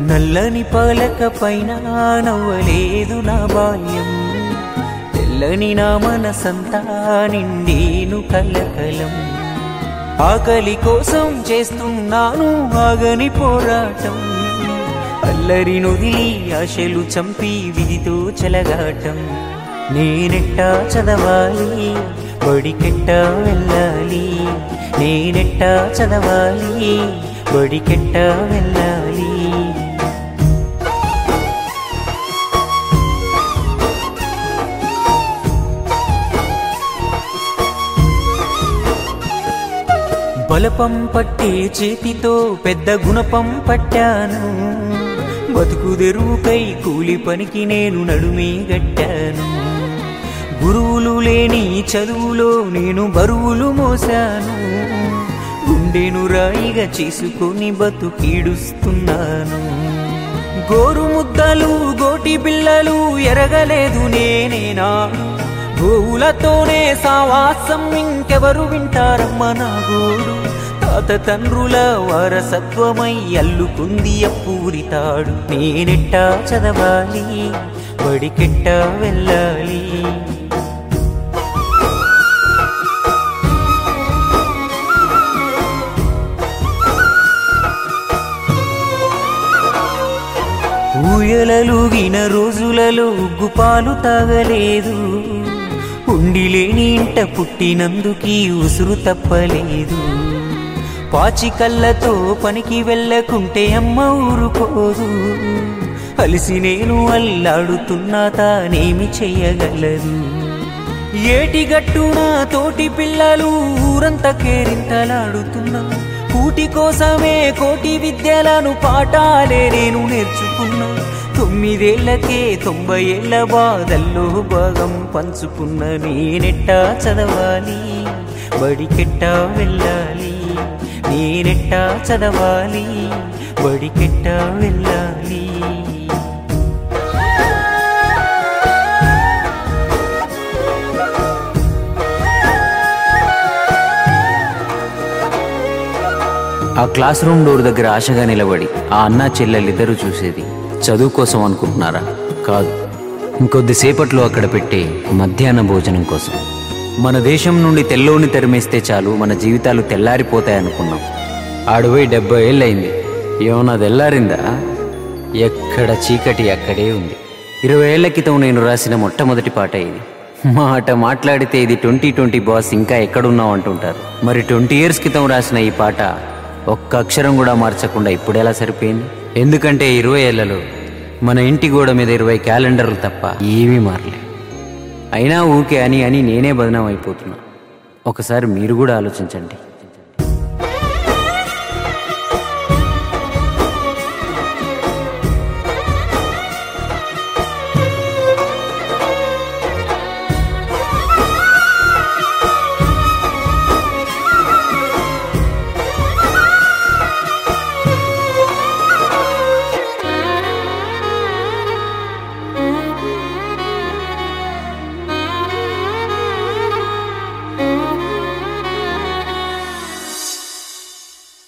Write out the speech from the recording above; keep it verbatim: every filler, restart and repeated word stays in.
నల్లని పలక పైన నవ్వలేదు నా బాల్యం, తెల్లని నా మనసంతా నిండేను కలకలం. ఆకలి కోసం చేస్తున్నాను ఆగని పోరాటం, అల్లరి నొదిలి ఆశలు చంపి విధితో చెలగాటం. నేనెట్టా చదవాలి బడికెట్టా వెళ్ళాలి, నేనెట్టా చదవాలి బడికెట్టా వెళ్ళాలి. బలపం పట్టే చేతితో పెద్ద గుణపం పట్టాను, బతుకుదెరువుకై కూలి పనికి నేను నడుమే గట్టాను. గురువులు లేని చదువులో నేను బరువులు మోసాను, గుండెను రాయిగా చేసుకొని బతుకీడుస్తున్నాను. గోరు ముద్దలు గోటి పిల్లలు ఎరగలేదు నేనేనా, గోవులతోనే సావాసం ఇంకెవరు వింటారమ్మ నా గోడు. తాత తండ్రుల వారసత్వమై అల్లుకుంది అప్పూరితాడు. నేనెట్టా చదవాలి బడికెట్టా వెళ్ళాలి. ఊయలలుగిన రోజులలో ఉగ్గుపాలు తాగలేదు, ఉండి లేని ఇంట పుట్టినందుకీ ఉసురు తప్పలేదు. పాచికళ్ళతో పనికి వెళ్ళకుంటే అమ్మ ఊరుకోదు, అలిసి నేను అల్లాడుతున్నా తానేమి చెయ్యగలదు. ఏటిగట్టున తోటి పిల్లలు ఊరంతా కేరింతలాడుతున్నా, కూటి కోసమే కోటి విద్యలను పాఠాలే నేను నేర్చుకున్నా. తొమ్మిదేళ్లకే తొంభై ఏళ్ల బాధల్లో భాగం పంచుకున్న నేనెట్టా చదవాలి బడికెట్టా వెళ్ళాలి, నేనెట్టా చదవాలి బడికెట్టా వెళ్ళాలి. ఆ క్లాస్ రూమ్ డోర్ దగ్గర ఆశగా నిలబడి ఆ అన్నా చెల్లెలిద్దరూ చూసేది చదువు కోసం అనుకుంటున్నారా? కాదు, ఇంకొద్దిసేపట్లో అక్కడ పెట్టే మధ్యాహ్న భోజనం కోసం. మన దేశం నుండి తెల్లోని తరిమేస్తే చాలు మన జీవితాలు తెల్లారిపోతాయనుకున్నాం. ఆడుపోయి డెబ్బై ఏళ్ళయింది, ఏమన్నా తెల్లారిందా? ఎక్కడ చీకటి అక్కడే ఉంది. ఇరవై ఏళ్ల క్రితం నేను రాసిన మొట్టమొదటి పాట ఇది. మాట మాట్లాడితే ఇది ట్వంటీ ట్వంటీ బాస్ ఇంకా ఎక్కడున్నావు అంటుంటారు. మరి ట్వంటీ ఇయర్స్ క్రితం రాసిన ఈ పాట ఒక్క అక్షరం కూడా మార్చకుండా ఇప్పుడెలా సరిపోయింది? ఎందుకంటే ఇరవై ఏళ్లలో మన ఇంటి గోడ మీద ఇరవై క్యాలెండర్లు తప్ప ఏమీ మారలే. అయినా ఊకే అని అని నేనే బదనాం అయిపోతున్నా. ఒకసారి మీరు కూడా ఆలోచించండి.